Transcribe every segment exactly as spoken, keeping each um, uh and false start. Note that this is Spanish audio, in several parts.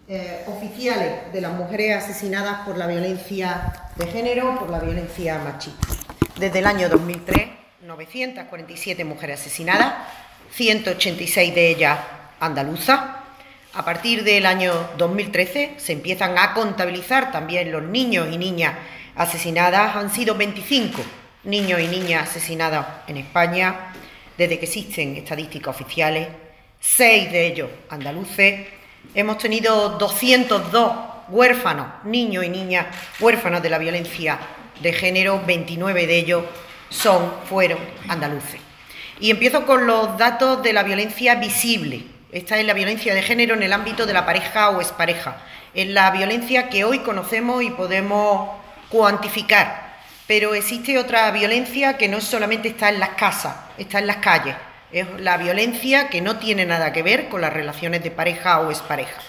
eh, oficiales de las mujeres asesinadas por la violencia de género, por la violencia machista. Desde el año dos mil tres, novecientas cuarenta y siete mujeres asesinadas, ciento ochenta y seis de ellas andaluzas. A partir del año dos mil trece se empiezan a contabilizar también los niños y niñas asesinadas. Han sido veinticinco niños y niñas asesinados en España desde que existen estadísticas oficiales, seis de ellos andaluces. Hemos tenido doscientos dos huérfanos, niños y niñas huérfanos de la violencia de género, veintinueve de ellos son, fueron andaluces. Y empiezo con los datos de la violencia visible. Esta es la violencia de género en el ámbito de la pareja o expareja. Es la violencia que hoy conocemos y podemos cuantificar. Pero existe otra violencia que no solamente está en las casas, está en las calles. Es la violencia que no tiene nada que ver con las relaciones de pareja o expareja.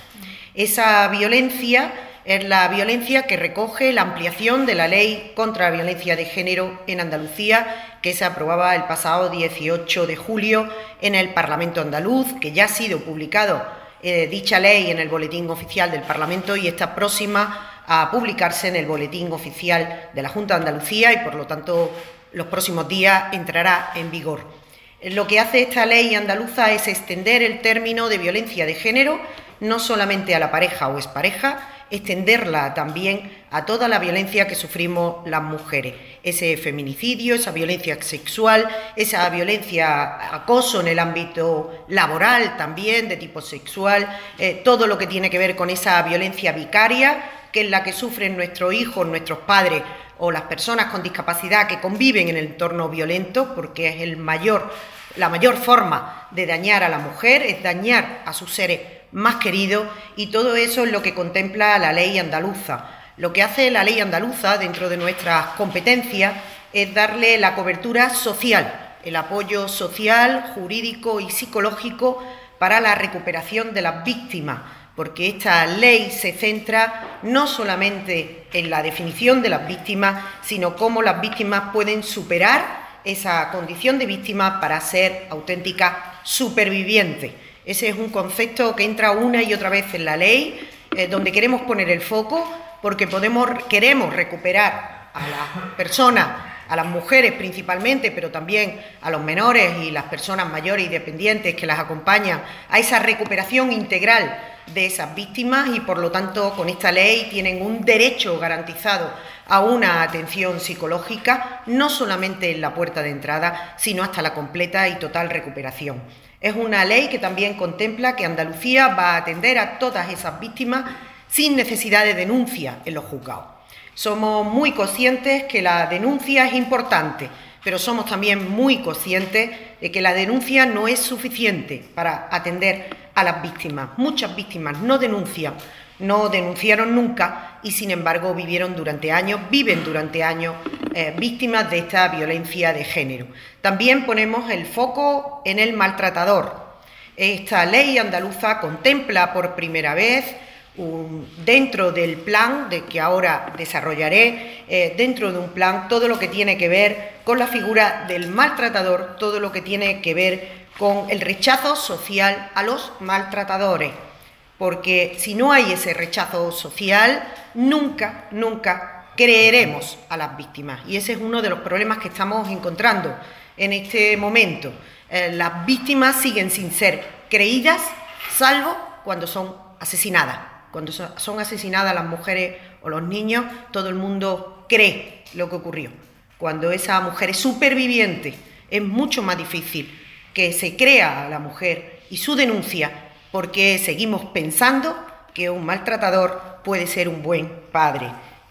Esa violencia es la violencia que recoge la ampliación de la Ley contra la Violencia de Género en Andalucía, que se aprobaba el pasado dieciocho de julio en el Parlamento andaluz, que ya ha sido publicado eh, dicha ley en el Boletín Oficial del Parlamento y está próxima a publicarse en el Boletín Oficial de la Junta de Andalucía y, por lo tanto, los próximos días entrará en vigor. Lo que hace esta ley andaluza es extender el término de violencia de género no solamente a la pareja o expareja, extenderla también a toda la violencia que sufrimos las mujeres. Ese feminicidio, esa violencia sexual, esa violencia, acoso en el ámbito laboral también, de tipo sexual, eh, todo lo que tiene que ver con esa violencia vicaria, que es la que sufren nuestros hijos, nuestros padres o las personas con discapacidad que conviven en el entorno violento, porque es el mayor, la mayor forma de dañar a la mujer, es dañar a sus seres más queridos, y todo eso es lo que contempla la ley andaluza. Lo que hace la ley andaluza dentro de nuestras competencias es darle la cobertura social, el apoyo social, jurídico y psicológico para la recuperación de las víctimas, porque esta ley se centra no solamente en la definición de las víctimas, sino cómo las víctimas pueden superar esa condición de víctima para ser auténticas supervivientes. Ese es un concepto que entra una y otra vez en la ley, eh, donde queremos poner el foco, porque podemos, queremos recuperar a las personas, a las mujeres principalmente, pero también a los menores y las personas mayores y dependientes que las acompañan, a esa recuperación integral de esas víctimas, y por lo tanto con esta ley tienen un derecho garantizado a una atención psicológica, no solamente en la puerta de entrada, sino hasta la completa y total recuperación. Es una ley que también contempla que Andalucía va a atender a todas esas víctimas sin necesidad de denuncia en los juzgados. Somos muy conscientes que la denuncia es importante, pero somos también muy conscientes de que la denuncia no es suficiente para atender a las víctimas. Muchas víctimas no denuncian, no denunciaron nunca y, sin embargo, vivieron durante años, viven durante años eh, víctimas de esta violencia de género. También ponemos el foco en el maltratador. Esta ley andaluza contempla por primera vez, un, dentro del plan de que ahora desarrollaré, eh, dentro de un plan, todo lo que tiene que ver con la figura del maltratador, todo lo que tiene que ver con el rechazo social a los maltratadores, porque si no hay ese rechazo social, nunca, nunca creeremos a las víctimas, y ese es uno de los problemas que estamos encontrando en este momento. Eh, las víctimas siguen sin ser creídas, salvo cuando son asesinadas. Cuando son asesinadas las mujeres o los niños, todo el mundo cree lo que ocurrió. Cuando esa mujer es superviviente, es mucho más difícil que se crea a la mujer y su denuncia, porque seguimos pensando que un maltratador puede ser un buen padre.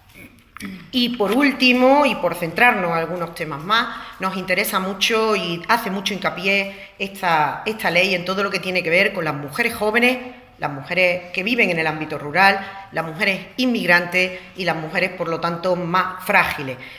Y por último, y por centrarnos en algunos temas más, nos interesa mucho y hace mucho hincapié esta, esta ley en todo lo que tiene que ver con las mujeres jóvenes, las mujeres que viven en el ámbito rural, las mujeres inmigrantes y las mujeres, por lo tanto, más frágiles.